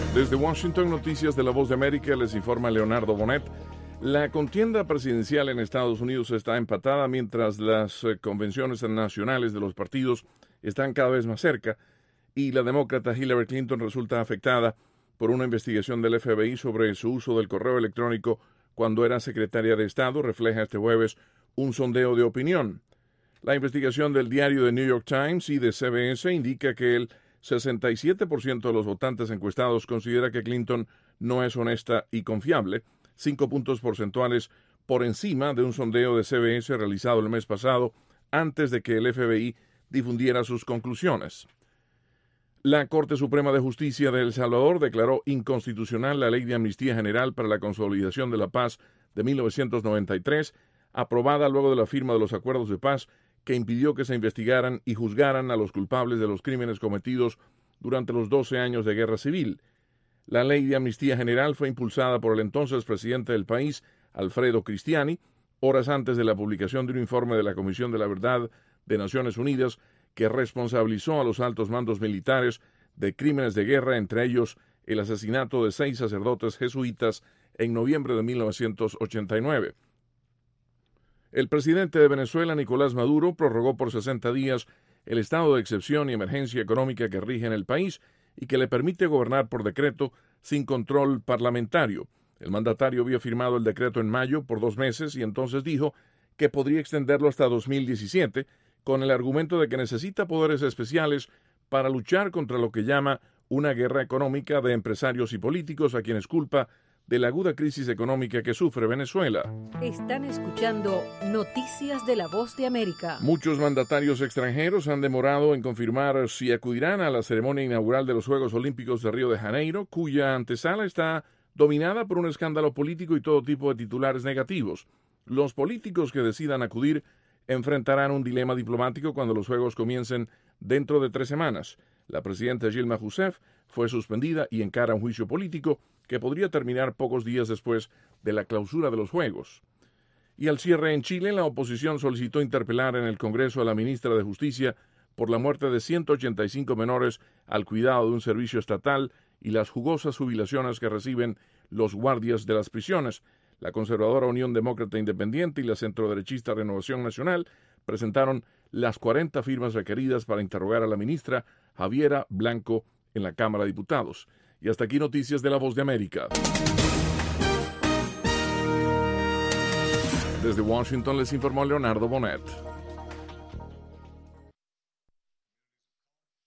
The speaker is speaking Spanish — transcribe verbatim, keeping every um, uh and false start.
Desde Washington, Noticias de la Voz de América, les informa Leonardo Bonet. La contienda presidencial en Estados Unidos está empatada mientras las eh, convenciones nacionales de los partidos están cada vez más cerca y la demócrata Hillary Clinton resulta afectada por una investigación del F B I sobre su uso del correo electrónico cuando era secretaria de Estado, refleja este jueves un sondeo de opinión. La investigación del diario The New York Times y de C B S indica que el sesenta y siete por ciento de los votantes encuestados considera que Clinton no es honesta y confiable, cinco puntos porcentuales por encima de un sondeo de C B S realizado el mes pasado antes de que el F B I difundiera sus conclusiones. La Corte Suprema de Justicia de El Salvador declaró inconstitucional la Ley de Amnistía General para la Consolidación de la Paz de mil novecientos noventa y tres, aprobada luego de la firma de los acuerdos de paz que impidió que se investigaran y juzgaran a los culpables de los crímenes cometidos durante los doce años de guerra civil. La Ley de Amnistía General fue impulsada por el entonces presidente del país, Alfredo Cristiani, horas antes de la publicación de un informe de la Comisión de la Verdad de Naciones Unidas que responsabilizó a los altos mandos militares de crímenes de guerra, entre ellos el asesinato de seis sacerdotes jesuitas en noviembre de mil novecientos ochenta y nueve. El presidente de Venezuela, Nicolás Maduro, prorrogó por sesenta días el estado de excepción y emergencia económica que rige en el país y que le permite gobernar por decreto sin control parlamentario. El mandatario había firmado el decreto en mayo por dos meses y entonces dijo que podría extenderlo hasta dos mil diecisiete con el argumento de que necesita poderes especiales para luchar contra lo que llama una guerra económica de empresarios y políticos a quienes culpa de la aguda crisis económica que sufre Venezuela. Están escuchando Noticias de la Voz de América. Muchos mandatarios extranjeros han demorado en confirmar si acudirán a la ceremonia inaugural de los Juegos Olímpicos de Río de Janeiro, cuya antesala está dominada por un escándalo político y todo tipo de titulares negativos. Los políticos que decidan acudir enfrentarán un dilema diplomático cuando los Juegos comiencen dentro de tres semanas. La presidenta Dilma Rousseff fue suspendida y encara un juicio político que podría terminar pocos días después de la clausura de los Juegos. Y al cierre en Chile, la oposición solicitó interpelar en el Congreso a la ministra de Justicia por la muerte de ciento ochenta y cinco menores al cuidado de un servicio estatal y las jugosas jubilaciones que reciben los guardias de las prisiones. La conservadora Unión Demócrata Independiente y la centroderechista Renovación Nacional presentaron las cuarenta firmas requeridas para interrogar a la ministra Javiera Blanco en la Cámara de Diputados. Y hasta aquí Noticias de la Voz de América. Desde Washington les informó Leonardo Bonet.